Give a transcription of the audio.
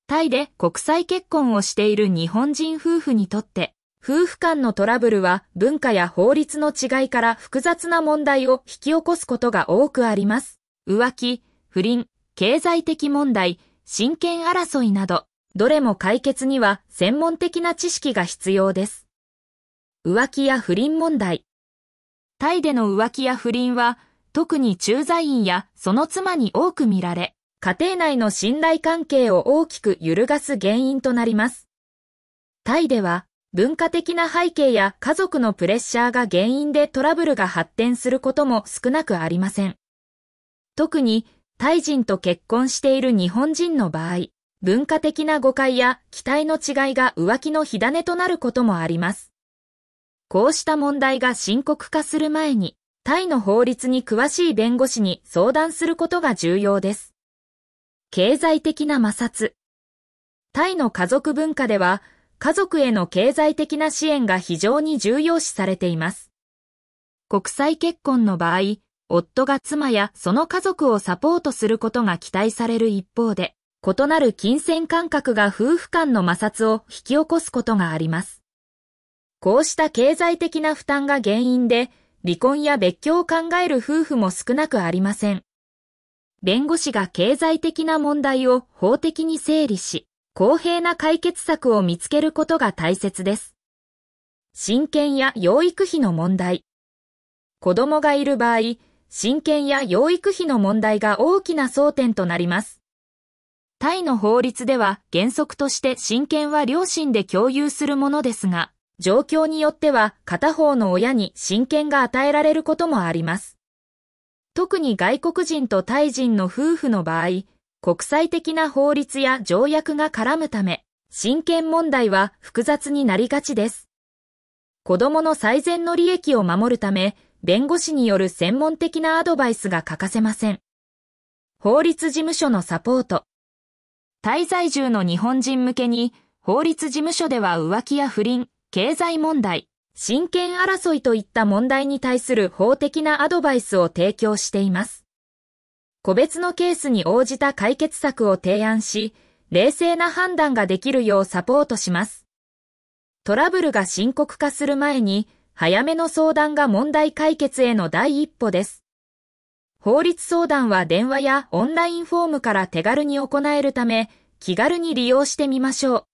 タイで国際結婚をしている日本人夫婦にとって、夫婦間のトラブルは文化や法律の違いから複雑な問題を引き起こすことが多くあります。浮気、不倫、経済的問題、親権争いなど、どれも解決には専門的な知識が必要です。浮気や不倫問題。タイでの浮気や不倫は、特に駐在員やその妻に多く見られ、家庭内の信頼関係を大きく揺るがす原因となります。タイでは、文化的な背景や家族のプレッシャーが原因でトラブルが発展することも少なくありません。特に、タイ人と結婚している日本人の場合、文化的な誤解や期待の違いが浮気の火種となることもあります。こうした問題が深刻化する前に、タイの法律に詳しい弁護士に相談することが重要です。経済的な摩擦。タイの家族文化では、家族への経済的な支援が非常に重要視されています。国際結婚の場合、夫が妻やその家族をサポートすることが期待される一方で、異なる金銭感覚が夫婦間の摩擦を引き起こすことがあります。こうした経済的な負担が原因で、離婚や別居を考える夫婦も少なくありません。弁護士が経済的な問題を法的に整理し、公平な解決策を見つけることが大切です。親権や養育費の問題。子供がいる場合、親権や養育費の問題が大きな争点となります。タイの法律では原則として親権は両親で共有するものですが、状況によっては片方の親に親権が与えられることもあります。特に外国人とタイ人の夫婦の場合、国際的な法律や条約が絡むため、親権問題は複雑になりがちです。子供の最善の利益を守るため、弁護士による専門的なアドバイスが欠かせません。法律事務所のサポート。タイ在住の日本人向けに、法律事務所では浮気や不倫、経済問題、親権争いといった問題に対する法的なアドバイスを提供しています。個別のケースに応じた解決策を提案し、冷静な判断ができるようサポートします。トラブルが深刻化する前に、早めの相談が問題解決への第一歩です。法律相談は電話やオンラインフォームから手軽に行えるため、気軽に利用してみましょう。